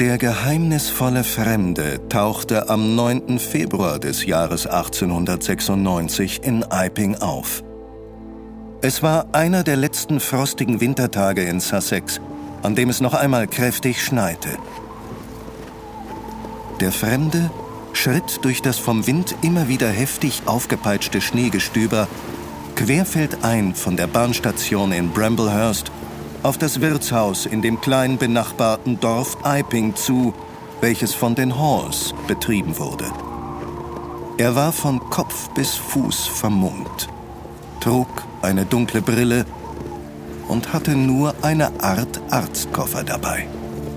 Der geheimnisvolle Fremde tauchte am 9. Februar des Jahres 1896 in Iping auf. Es war einer der letzten frostigen Wintertage in Sussex, an dem es noch einmal kräftig schneite. Der Fremde schritt durch das vom Wind immer wieder heftig aufgepeitschte Schneegestöber querfeldein von der Bahnstation in Bramblehurst auf das Wirtshaus in dem kleinen benachbarten Dorf Iping zu, welches von den Halls betrieben wurde. Er war von Kopf bis Fuß vermummt, trug eine dunkle Brille und hatte nur eine Art Arztkoffer dabei.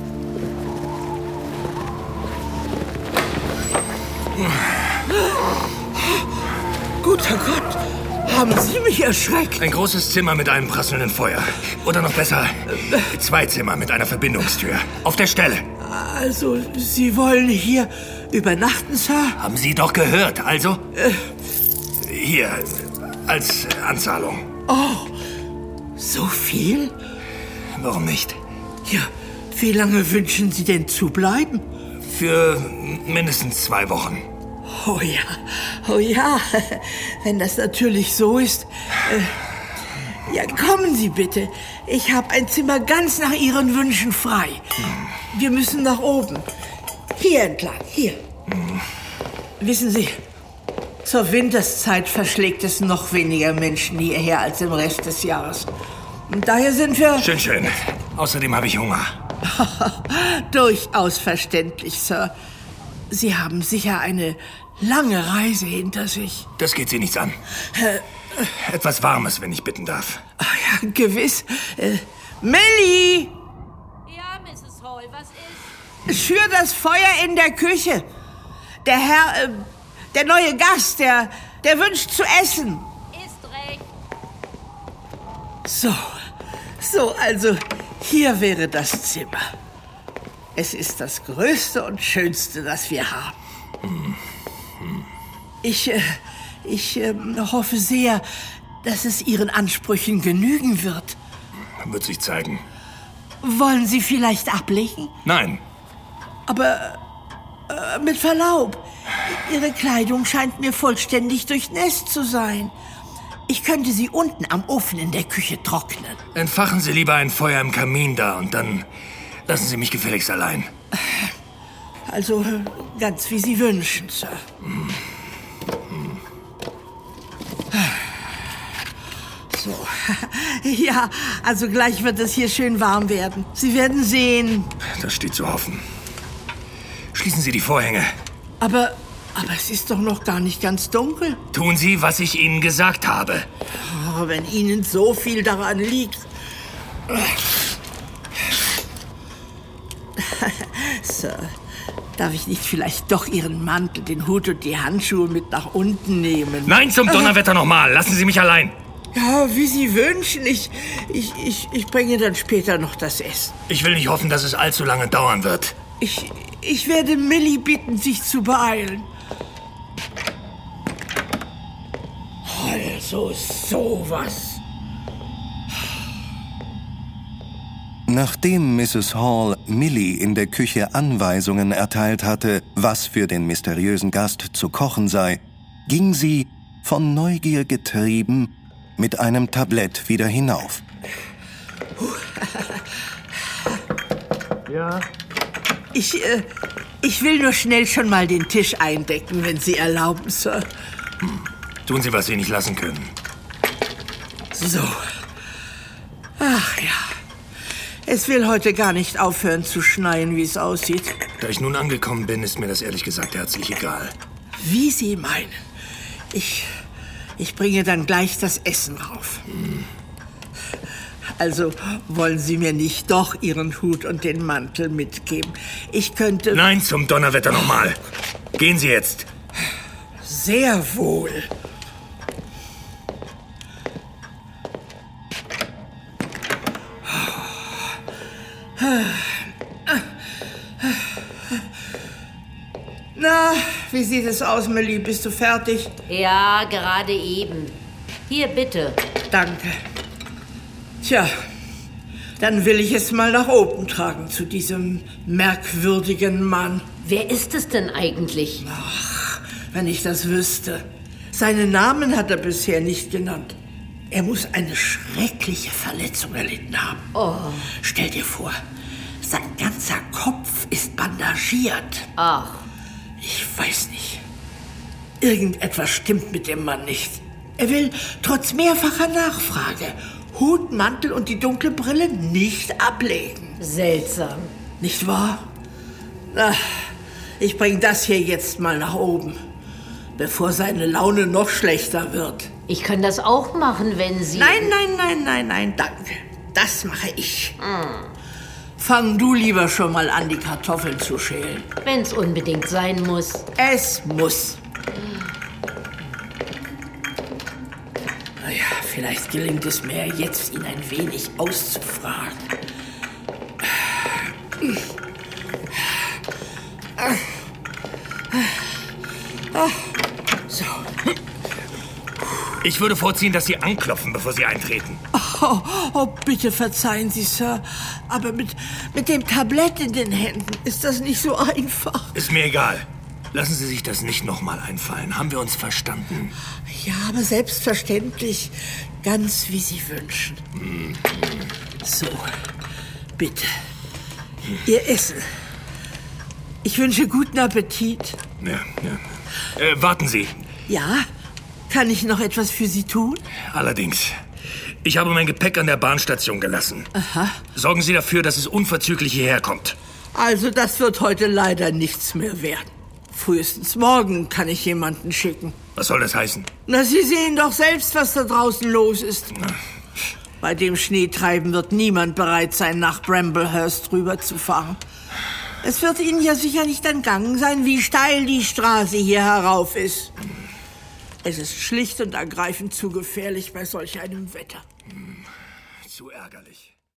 Guter Gott, haben Sie mich erschreckt? Ein großes Zimmer mit einem prasselnden Feuer. Oder noch besser, 2 Zimmer mit einer Verbindungstür. Auf der Stelle. Also, Sie wollen hier übernachten, Sir? Haben Sie doch gehört, also? Hier, als Anzahlung. Oh, so viel? Warum nicht? Ja, wie lange wünschen Sie denn zu bleiben? Für mindestens 2 Wochen. Oh ja, wenn das natürlich so ist. Ja, kommen Sie bitte. Ich habe ein Zimmer ganz nach Ihren Wünschen frei. Wir müssen nach oben. Hier entlang, hier. Wissen Sie, zur Winterszeit verschlägt es noch weniger Menschen hierher als im Rest des Jahres. Und daher sind wir... Schön. Außerdem habe ich Hunger. Durchaus verständlich, Sir. Sie haben sicher eine lange Reise hinter sich. Das geht Sie nichts an. Etwas Warmes, wenn ich bitten darf. Ach ja, gewiss. Millie! Ja, Mrs. Hall, was ist? Schür das Feuer in der Küche. Der Herr, der neue Gast, der wünscht zu essen. Ist recht. So, also hier wäre das Zimmer. Es ist das Größte und Schönste, das wir haben. Ich hoffe sehr, dass es Ihren Ansprüchen genügen wird. Wird sich zeigen. Wollen Sie vielleicht ablegen? Nein. Aber mit Verlaub, Ihre Kleidung scheint mir vollständig durchnässt zu sein. Ich könnte sie unten am Ofen in der Küche trocknen. Entfachen Sie lieber ein Feuer im Kamin da und dann lassen Sie mich gefälligst allein. Also ganz wie Sie wünschen, Sir. So, ja, also gleich wird es hier schön warm werden. Sie werden sehen. Das steht zu hoffen. Schließen Sie die Vorhänge. Aber es ist doch noch gar nicht ganz dunkel. Tun Sie, was ich Ihnen gesagt habe. Oh, wenn Ihnen so viel daran liegt. Sir, darf ich nicht vielleicht doch Ihren Mantel, den Hut und die Handschuhe mit nach unten nehmen? Nein, zum Donnerwetter nochmal. Lassen Sie mich allein. Ja, wie Sie wünschen. Ich bringe dann später noch das Essen. Ich will nicht hoffen, dass es allzu lange dauern wird. Ich werde Millie bitten, sich zu beeilen. Also sowas. Nachdem Mrs. Hall Millie in der Küche Anweisungen erteilt hatte, was für den mysteriösen Gast zu kochen sei, ging sie, von Neugier getrieben, mit einem Tablett wieder hinauf. Ja? Ich will nur schnell schon mal den Tisch eindecken, wenn Sie erlauben, Sir. Tun Sie, was Sie nicht lassen können. So. Ach ja. Es will heute gar nicht aufhören zu schneien, wie es aussieht. Da ich nun angekommen bin, ist mir das ehrlich gesagt herzlich egal. Wie Sie meinen. Ich bringe dann gleich das Essen rauf. Also wollen Sie mir nicht doch Ihren Hut und den Mantel mitgeben? Ich könnte... Nein, zum Donnerwetter nochmal. Gehen Sie jetzt. Sehr wohl. Na, wie sieht es aus, Millie? Bist du fertig? Ja, gerade eben. Hier, bitte. Danke. Tja, Dann will ich es mal nach oben tragen zu diesem merkwürdigen Mann. Wer ist es denn eigentlich? Ach, wenn ich das wüsste. Seinen Namen hat er bisher nicht genannt. Er muss eine schreckliche Verletzung erlitten haben. Oh. Stell dir vor, sein ganzer Kopf ist bandagiert. Ach. Ich weiß nicht. Irgendetwas stimmt mit dem Mann nicht. Er will trotz mehrfacher Nachfrage Hut, Mantel und die dunkle Brille nicht ablegen. Seltsam. Nicht wahr? Ach, ich bring das hier jetzt mal nach oben, bevor seine Laune noch schlechter wird. Ich kann das auch machen, wenn Sie... Nein, danke. Das mache ich. Fang du lieber schon mal an, die Kartoffeln zu schälen. Wenn es unbedingt sein muss. Es muss. Naja, vielleicht gelingt es mir jetzt, ihn ein wenig auszufragen. So. Ich würde vorziehen, dass Sie anklopfen, bevor Sie eintreten. Oh, bitte verzeihen Sie, Sir. Aber mit dem Tablett in den Händen ist das nicht so einfach. Ist mir egal. Lassen Sie sich das nicht nochmal einfallen. Haben wir uns verstanden? Ja, aber selbstverständlich. Ganz wie Sie wünschen. So, bitte. Ihr Essen. Ich wünsche guten Appetit. Ja. Warten Sie. Ja? Kann ich noch etwas für Sie tun? Allerdings. Ich habe mein Gepäck an der Bahnstation gelassen. Aha. Sorgen Sie dafür, dass es unverzüglich hierher kommt. Also, das wird heute leider nichts mehr werden. Frühestens morgen kann ich jemanden schicken. Was soll das heißen? Na, Sie sehen doch selbst, was da draußen los ist. Bei dem Schneetreiben wird niemand bereit sein, nach Bramblehurst rüberzufahren. Es wird Ihnen ja sicher nicht entgangen sein, wie steil die Straße hier herauf ist. Es ist schlicht und ergreifend zu gefährlich bei solch einem Wetter. Zu ärgerlich.